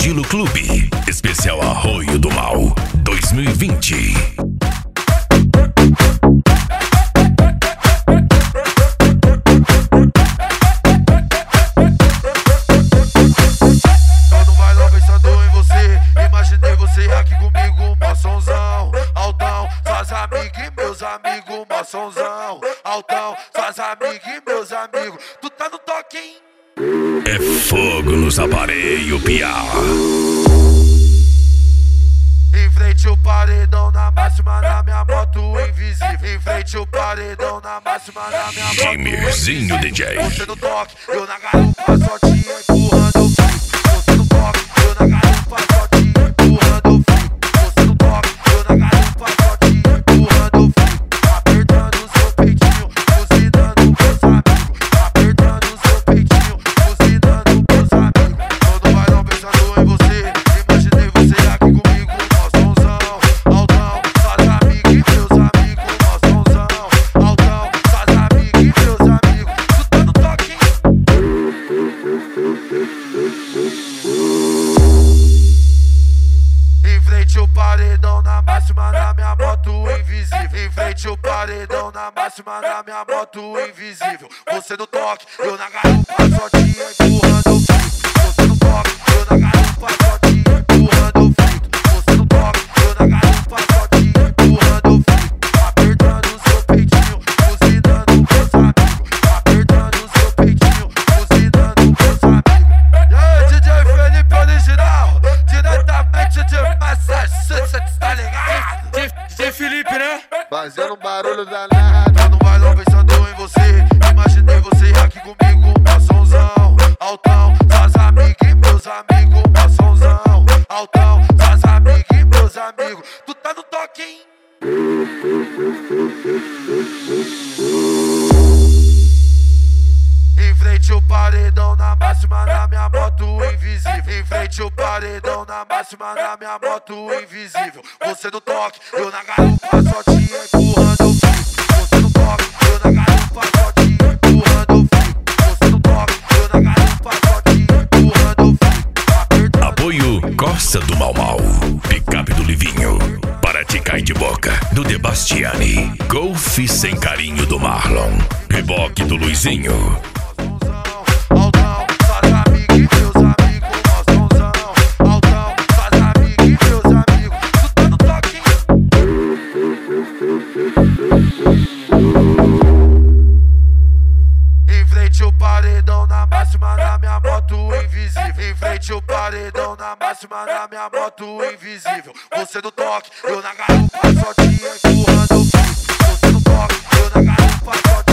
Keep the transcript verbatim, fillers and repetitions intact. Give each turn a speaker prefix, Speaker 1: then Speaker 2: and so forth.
Speaker 1: Estilo Clube, especial Arroio do Mal dois mil e vinte.
Speaker 2: Amigos, mó sonzão, altão, suas amigas e meus amigos, tu tá no toque, hein?
Speaker 1: É fogo nos aparelhos, piá.
Speaker 2: Em frente o paredão na máxima na minha moto invisível. Em frente o paredão na máxima na minha moto
Speaker 1: Gamerzinho D J.
Speaker 2: Você no toque, eu na garupa só te empurrando o fio. Você no toque, eu na garupa só te empurrando o fio. Você no toque, eu na garupa só te empurrando o fio. Apertando seu peitinho, cozinhando meus amigos. Apertando seu peitinho, cozinhando meus amigos. Todo bailão pensando em você, imaginei você aqui comigo. Mó sonzão, altão, suas amigas e meus amigos. Mó sonzão, altão, suas amigas e meus amigos. Tu tá no toque, hein? Em frente o paredão na máxima na minha moto invisível. Em frente o paredão na máxima na minha moto invisível. Você no toque, eu na garupa só te empurrando o fio. Você no toque, eu na garupa só te empurrando o fio. Você no toque, eu na garupa só te empurrando o fio. Apertando seu peitinho, cozinhando meus amigos. Apertando seu peitinho, cozinhando meus amigos. E aí, D J Felipe original, diretamente de Massachusetts, tá ligado?
Speaker 3: D J Felipe, né?
Speaker 2: Fazendo um barulho danado. Tô no bailão pensando em você, imaginei você aqui comigo. Mó sonzão, altão, suas amigas e meus amigos. Mó sonzão, altão, suas amigas e meus amigos. Tu tá no toque, hein? Em frente o paredão na máxima na minha moto invisível. Em frente o paredão na máxima na minha moto invisível. Você no toque, eu na garupa só te empurrando o fio. Você no toque, eu na garupa só te empurrando o fio. Você no toque, eu na garupa só te empurrando o fio. Apertando
Speaker 1: Apoio Costa do Mal Mal, Picape do Livinho, Para Te Cair de Boca do Debastiani, Golf Sem Carinho do Marlon, Reboque do Luizinho.
Speaker 2: altão, suas amigas e meus amigos. Mó sonzão, altão, suas amigas e meus amigos. Tu tá no toque, hein? Em frente o paredão na máxima na minha moto invisível. Em frente o paredão na máxima na minha moto invisível. Você no toque, eu na garupa só te empurrando o fio. Você no toque, eu na garupa só te